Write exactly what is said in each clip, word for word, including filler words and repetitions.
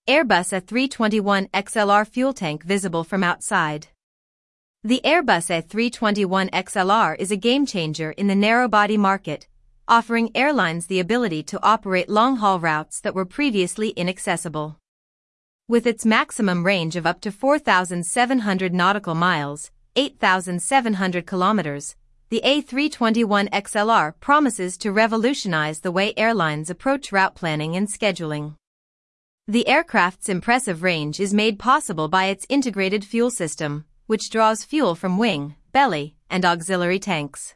Airbus A three twenty-one X L R fuel tank visible from outside. The Airbus A three twenty-one X L R is a game-changer in the narrow-body market, offering airlines the ability to operate long-haul routes that were previously inaccessible. With its maximum range of up to four thousand seven hundred nautical miles, eight thousand seven hundred kilometers, the A three twenty-one X L R promises to revolutionize the way airlines approach route planning and scheduling. The aircraft's impressive range is made possible by its integrated fuel system, which draws fuel from wing, belly, and auxiliary tanks.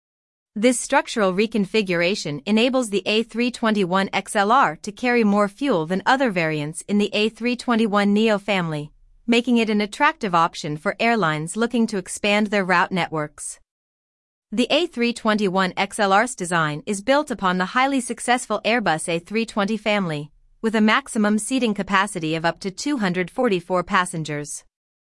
This structural reconfiguration enables the A three twenty-one X L R to carry more fuel than other variants in the A three twenty-one neo family, making it an attractive option for airlines looking to expand their route networks. The A three twenty-one X L R's design is built upon the highly successful Airbus A three twenty family, with a maximum seating capacity of up to two hundred forty-four passengers.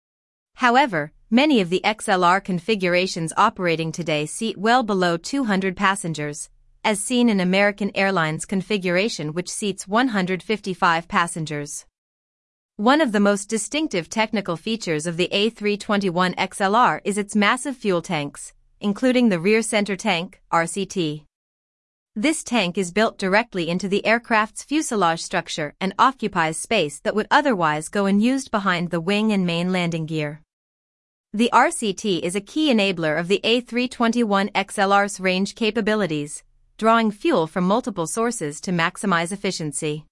However, many of the X L R configurations operating today seat well below two hundred passengers, as seen in American Airlines configuration which seats one hundred fifty-five passengers. One of the most distinctive technical features of the A three twenty-one X L R is its massive fuel tanks, including the rear center tank, R C T. This tank is built directly into the aircraft's fuselage structure and occupies space that would otherwise go unused behind the wing and main landing gear. The R C T is a key enabler of the A three twenty-one X L R's range capabilities, drawing fuel from multiple sources to maximize efficiency.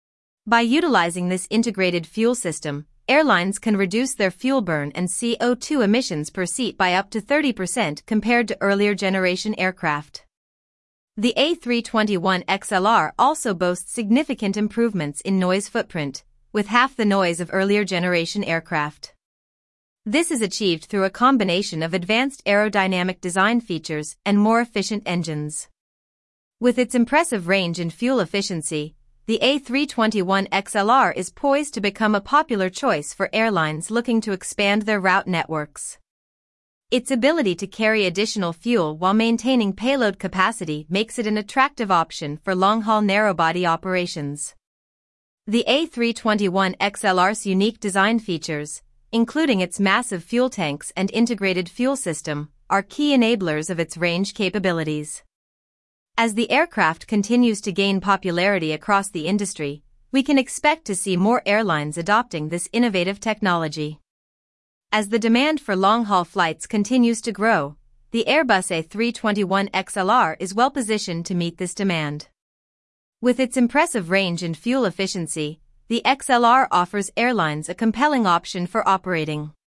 By utilizing this integrated fuel system, airlines can reduce their fuel burn and C O two emissions per seat by up to thirty percent compared to earlier generation aircraft. The A three twenty-one X L R also boasts significant improvements in noise footprint, with half the noise of earlier generation aircraft. This is achieved through a combination of advanced aerodynamic design features and more efficient engines. With its impressive range and fuel efficiency, the A three twenty-one X L R is poised to become a popular choice for airlines looking to expand their route networks. Its ability to carry additional fuel while maintaining payload capacity makes it an attractive option for long-haul narrow-body operations. The A three twenty-one X L R's unique design features, including its massive fuel tanks and integrated fuel system, are key enablers of its range capabilities. As the aircraft continues to gain popularity across the industry, we can expect to see more airlines adopting this innovative technology. As the demand for long-haul flights continues to grow, the Airbus A three twenty-one X L R is well positioned to meet this demand. With its impressive range and fuel efficiency, the X L R offers airlines a compelling option for operating